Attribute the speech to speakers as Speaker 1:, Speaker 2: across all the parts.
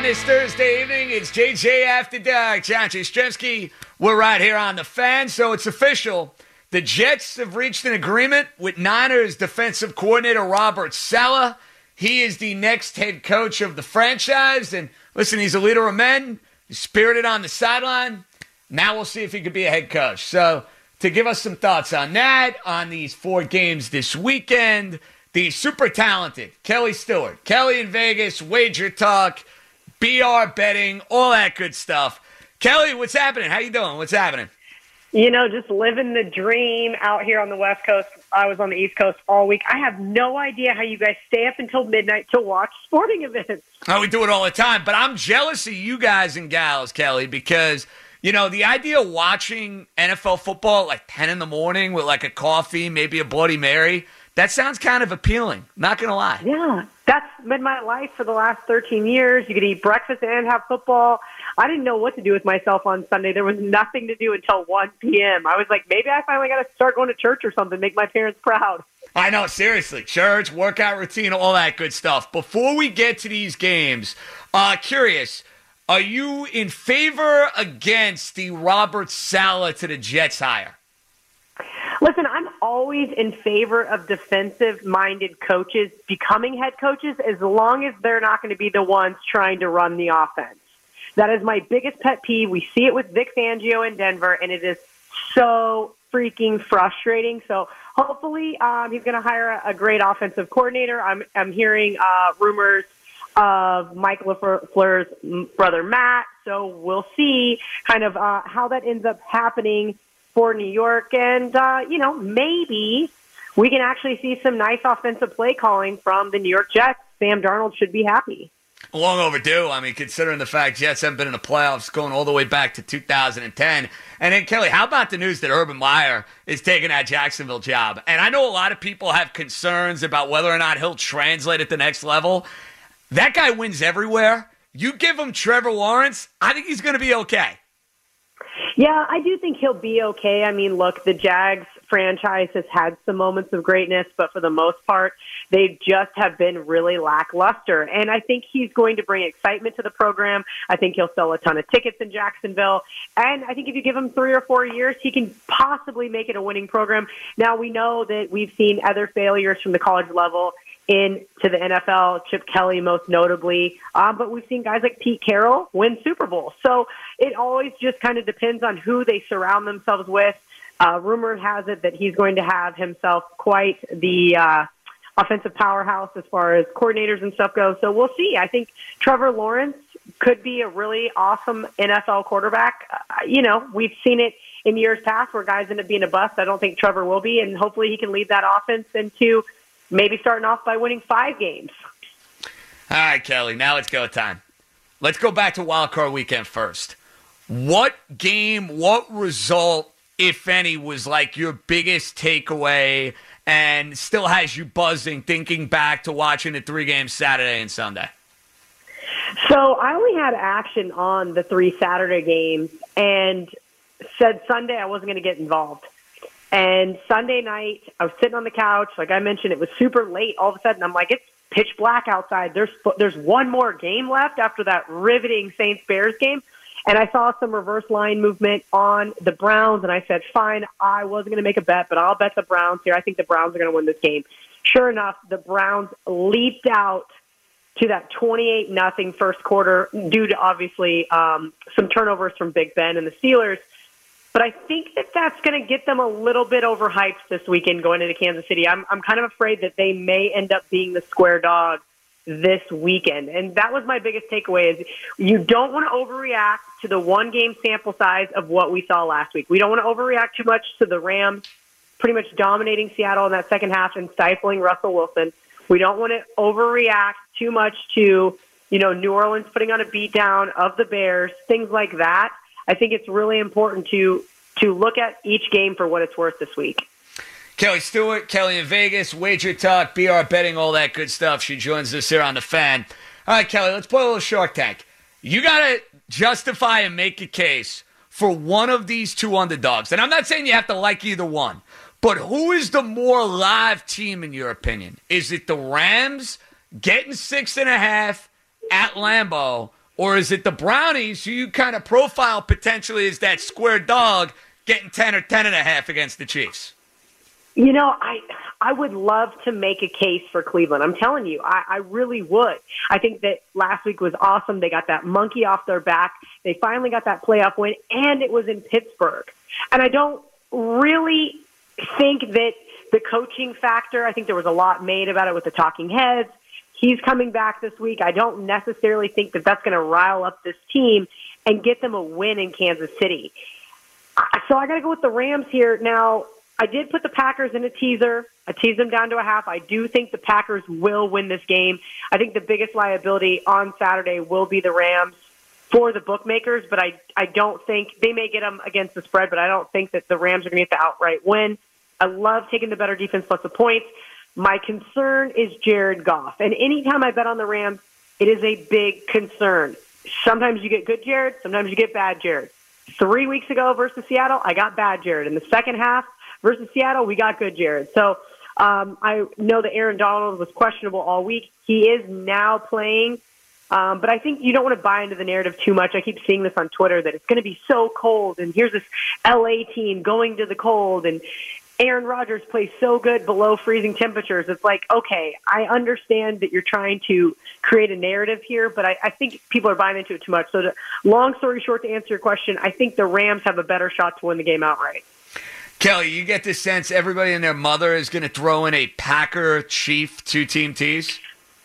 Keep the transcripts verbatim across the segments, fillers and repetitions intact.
Speaker 1: this Thursday evening. It's J J After Dark. John Jastremski. We're right here on the Fan, so it's official. The Jets have reached an agreement with Niners defensive coordinator Robert Saleh. He is the next head coach of the franchise. And listen, he's a leader of men. He's spirited on the sideline. Now we'll see if he could be a head coach. So to give us some thoughts on that, on these four games this weekend, the super talented Kelly Stewart, Kelly in Vegas, Wager Talk, B R betting, all that good stuff. Kelly, what's happening? How you doing? What's happening?
Speaker 2: You know, just living the dream out here on the West Coast. I was on the East Coast all week. I have no idea how you guys stay up until midnight to watch sporting events.
Speaker 1: Oh, we do it all the time. But I'm jealous of you guys and gals, Kelly, because, you know, the idea of watching N F L football at like ten in the morning with like a coffee, maybe a Bloody Mary, that sounds kind of appealing. Not going to lie.
Speaker 2: Yeah, that's been my life for the last thirteen years. You could eat breakfast and have football. I didn't know what to do with myself on Sunday. There was nothing to do until one p.m. I was like, maybe I finally got to start going to church or something, make my parents proud.
Speaker 1: I know, seriously. Church, workout routine, all that good stuff. Before we get to these games, uh, curious, are you in favor against the Robert Saleh to the Jets hire?
Speaker 2: Listen, I'm always in favor of defensive-minded coaches becoming head coaches as long as they're not going to be the ones trying to run the offense. That is my biggest pet peeve. We see it with Vic Fangio in Denver, and it is so freaking frustrating. So hopefully um, he's going to hire a, a great offensive coordinator. I'm, I'm hearing uh, rumors of Mike LaFleur's brother Matt, so we'll see kind of uh, how that ends up happening for New York. And, uh, you know, maybe we can actually see some nice offensive play calling from the New York Jets. Sam Darnold should be happy.
Speaker 1: Long overdue. I mean, considering the fact Jets haven't been in the playoffs going all the way back to two thousand ten. And then, Kelly, how about the news that Urban Meyer is taking that Jacksonville job? And I know a lot of people have concerns about whether or not he'll translate at the next level. That guy wins everywhere. You give him Trevor Lawrence, I think he's going to be okay.
Speaker 2: Yeah, I do think he'll be okay. I mean, look, the Jags franchise has had some moments of greatness, but for the most part, they just have been really lackluster. And I think he's going to bring excitement to the program. I think he'll sell a ton of tickets in Jacksonville. And I think if you give him three or four years, he can possibly make it a winning program. Now, we know that we've seen other failures from the college level into the N F L, Chip Kelly most notably, um, but we've seen guys like Pete Carroll win Super Bowl. So it always just kind of depends on who they surround themselves with. Uh, rumor has it that he's going to have himself quite the uh, offensive powerhouse as far as coordinators and stuff goes. So we'll see. I think Trevor Lawrence could be a really awesome N F L quarterback. Uh, you know, we've seen it in years past where guys end up being a bust. I don't think Trevor will be, and hopefully he can lead that offense into maybe starting off by winning five games.
Speaker 1: All right, Kelly, now it's go time. Let's go back to Wild Card Weekend first. What game, what result, if any, was like your biggest takeaway and still has you buzzing thinking back to watching the three games Saturday and Sunday?
Speaker 2: So I only had action on the three Saturday games and said Sunday I wasn't going to get involved. And Sunday night, I was sitting on the couch. Like I mentioned, it was super late. All of a sudden, I'm like, it's pitch black outside. There's there's one more game left after that riveting Saints-Bears game. And I saw some reverse line movement on the Browns, and I said, fine, I wasn't going to make a bet, but I'll bet the Browns here. I think the Browns are going to win this game. Sure enough, the Browns leaped out to that twenty-eight nothing first quarter due to, obviously, um, some turnovers from Big Ben and the Steelers. But I think that that's going to get them a little bit overhyped this weekend going into Kansas City. I'm I'm kind of afraid that they may end up being the square dog this weekend. And that was my biggest takeaway is you don't want to overreact to the one-game sample size of what we saw last week. We don't want to overreact too much to the Rams pretty much dominating Seattle in that second half and stifling Russell Wilson. We don't want to overreact too much to, you know, New Orleans putting on a beatdown of the Bears, things like that. I think it's really important to to look at each game for what it's worth this week.
Speaker 1: Kelly Stewart, Kelly in Vegas, Wager Talk, B R betting, all that good stuff. She joins us here on the Fan. All right, Kelly, let's play a little Shark Tank. You got to justify and make a case for one of these two underdogs. And I'm not saying you have to like either one, but who is the more live team in your opinion? Is it the Rams getting six and a half at Lambeau, Or is it the Brownies, who you kind of profile potentially as that square dog, getting ten or ten and a half against the Chiefs?
Speaker 2: You know, I I would love to make a case for Cleveland. I'm telling you, I, I really would. I think that last week was awesome. They got that monkey off their back. They finally got that playoff win, and it was in Pittsburgh. And I don't really think that the coaching factor, I think there was a lot made about it with the talking heads. He's coming back this week. I don't necessarily think that that's going to rile up this team and get them a win in Kansas City. So I got to go with the Rams here. Now, I did put the Packers in a teaser. I teased them down to a half. I do think the Packers will win this game. I think the biggest liability on Saturday will be the Rams for the bookmakers, but I, I don't think they may get them against the spread, but I don't think that the Rams are going to get the outright win. I love taking the better defense plus the points. My concern is Jared Goff. And anytime I bet on the Rams, it is a big concern. Sometimes you get good Jared, sometimes you get bad Jared. Three weeks ago versus Seattle, I got bad Jared. In the second half, versus Seattle, we got good Jared. So um, I know that Aaron Donald was questionable all week. He is now playing. Um, but I think you don't want to buy into the narrative too much. I keep seeing this on Twitter that it's going to be so cold, and here's this L A team going to the cold, and Aaron Rodgers plays so good below freezing temperatures. It's like, okay, I understand that you're trying to create a narrative here, but I, I think people are buying into it too much. So to, long story short, to answer your question, I think the Rams have a better shot to win the game outright.
Speaker 1: Kelly, you get the sense everybody and their mother is going to throw in a Packer-Chief two-team tease?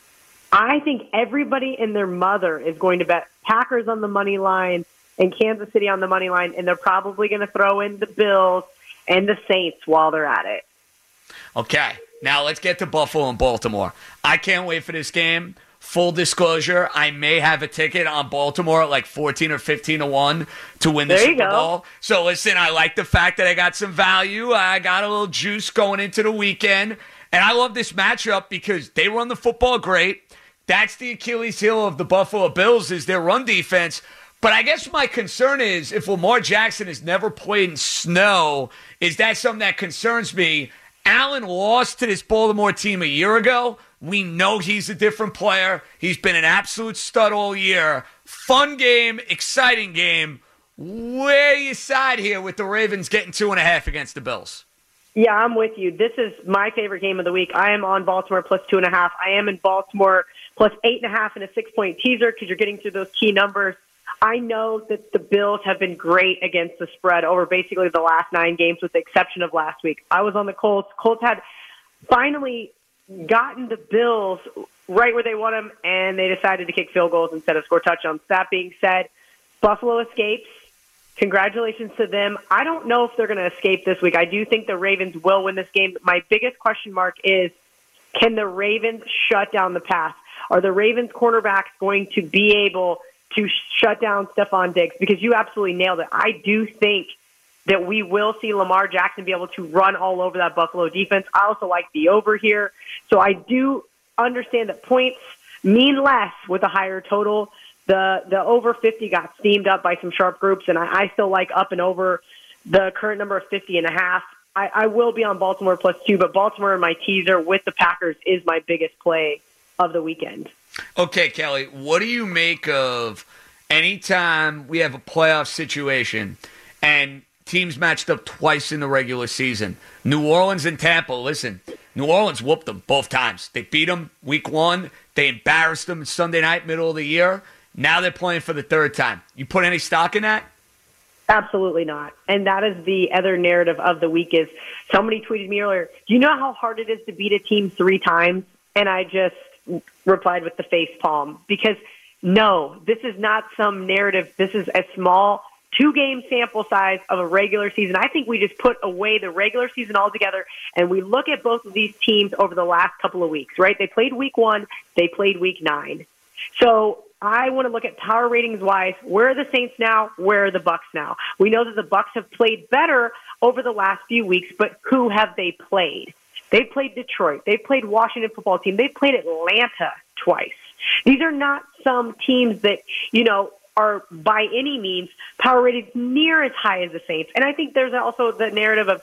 Speaker 2: I think everybody and their mother is going to bet Packers on the money line and Kansas City on the money line, and they're probably going to throw in the Bills and the Saints while they're at it.
Speaker 1: Okay, now let's get to Buffalo and Baltimore. I can't wait for this game. Full disclosure, I may have a ticket on Baltimore at like fourteen or fifteen to one to win the
Speaker 2: there you
Speaker 1: Super
Speaker 2: go.
Speaker 1: Bowl. So listen, I like the fact that I got some value. I got a little juice going into the weekend. And I love this matchup because they run the football great. That's the Achilles heel of the Buffalo Bills is their run defense. But I guess my concern is if Lamar Jackson has never played in snow, is that something that concerns me? Allen lost to this Baltimore team a year ago. We know he's a different player. He's been an absolute stud all year. Fun game, exciting game. Where you side here with the Ravens getting two and a half against the Bills?
Speaker 2: Yeah, I'm with you. This is my favorite game of the week. I am on Baltimore plus two and a half. I am in Baltimore plus eight and a half in a six-point teaser because you're getting through those key numbers. I know that the Bills have been great against the spread over basically the last nine games with the exception of last week. I was on the Colts. Colts had finally gotten the Bills right where they want them, and they decided to kick field goals instead of score touchdowns. That being said, Buffalo escapes. Congratulations to them. I don't know if they're going to escape this week. I do think the Ravens will win this game. My biggest question mark is, can the Ravens shut down the pass? Are the Ravens cornerbacks going to be able to shut down Stephon Diggs? Because you absolutely nailed it. I do think that we will see Lamar Jackson be able to run all over that Buffalo defense. I also like the over here. So I do understand that points mean less with a higher total. The the over fifty got steamed up by some sharp groups, and I, I still like up and over the current number of fifty and a half. I, I will be on Baltimore plus two, but Baltimore in my teaser with the Packers is my biggest play of the weekend.
Speaker 1: Okay, Kelly, what do you make of anytime we have a playoff situation and teams matched up twice in the regular season? New Orleans and Tampa, listen, New Orleans whooped them both times. They beat them week one. They embarrassed them Sunday night, middle of the year. Now they're playing for the third time. You put any stock in that?
Speaker 2: Absolutely not. And that is the other narrative of the week is somebody tweeted me earlier, do you know how hard it is to beat a team three times? And I just replied with the face palm because no, this is not some narrative. This is a small two-game sample size of a regular season. I think we just put away the regular season altogether, and we look at both of these teams over the last couple of weeks, right? They played week one. They played week nine. So I want to look at power ratings-wise. Where are the Saints now? Where are the Bucks now? We know that the Bucks have played better over the last few weeks, but who have they played? They played Detroit. They played Washington football team. They played Atlanta twice. These are not some teams that, you know, are by any means power rated near as high as the Saints. And I think there's also the narrative of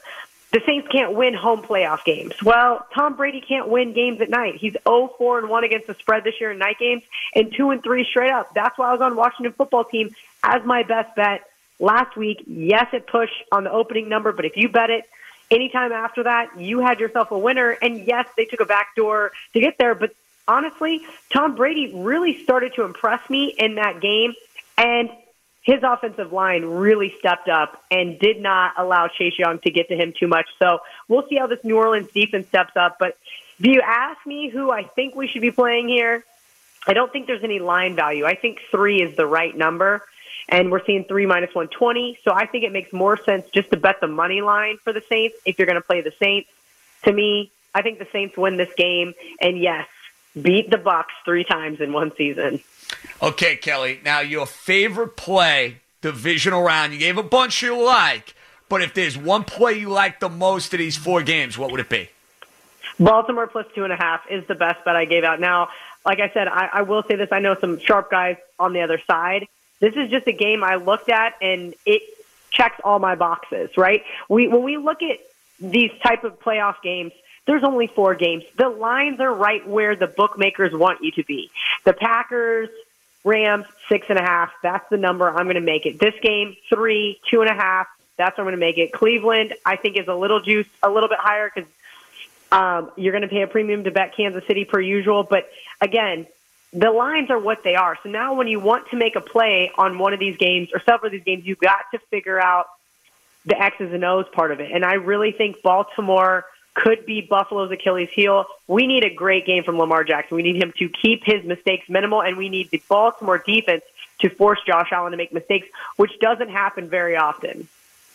Speaker 2: the Saints can't win home playoff games. Well, Tom Brady can't win games at night. He's oh four and one against the spread this year in night games and two and three straight up. That's why I was on Washington football team as my best bet last week. Yes, it pushed on the opening number, but if you bet it anytime after that, you had yourself a winner. And yes, they took a backdoor to get there, but honestly, Tom Brady really started to impress me in that game, and his offensive line really stepped up and did not allow Chase Young to get to him too much. So we'll see how this New Orleans defense steps up. But if you ask me who I think we should be playing here, I don't think there's any line value. I think three is the right number, and we're seeing three minus one twenty. So I think it makes more sense just to bet the money line for the Saints if you're going to play the Saints. To me, I think the Saints win this game, and yes, beat the Bucs three times in one season.
Speaker 1: Okay, Kelly. Now, your favorite play, divisional round, you gave a bunch you like, but if there's one play you like the most of these four games, what would it be?
Speaker 2: Baltimore plus two and a half is the best bet I gave out. Now, like I said, I, I will say this. I know some sharp guys on the other side. This is just a game I looked at, and it checks all my boxes, right? We When we look at these type of playoff games, there's only four games. The lines are right where the bookmakers want you to be. The Packers, Rams, six and a half. That's the number I'm going to make it. This game, three, two and a half. That's what I'm going to make it. Cleveland, I think, is a little juice, a little bit higher because um, you're going to pay a premium to bet Kansas City per usual. But again, the lines are what they are. So now when you want to make a play on one of these games or several of these games, you've got to figure out the X's and O's part of it. And I really think Baltimore could be Buffalo's Achilles heel. We need a great game from Lamar Jackson. We need him to keep his mistakes minimal, and we need the Baltimore defense to force Josh Allen to make mistakes, which doesn't happen very often.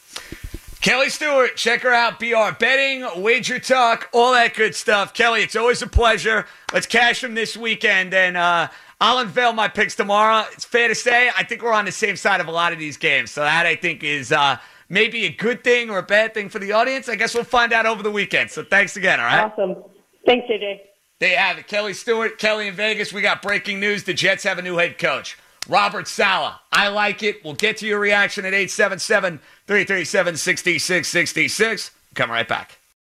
Speaker 1: Kelly Stewart, check her out. B R Betting, Wager Talk, all that good stuff. Kelly, it's always a pleasure. Let's cash them this weekend, and uh, I'll unveil my picks tomorrow. It's fair to say I think we're on the same side of a lot of these games, so that I think is uh, – maybe a good thing or a bad thing for the audience. I guess we'll find out over the weekend. So thanks again, all right?
Speaker 2: Awesome. Thanks, J J.
Speaker 1: There you have it. Kelly Stewart, Kelly in Vegas. We got breaking news. The Jets have a new head coach, Robert Saleh. I like it. We'll get to your reaction at eight seven seven, three three seven, six six six six. Come right back.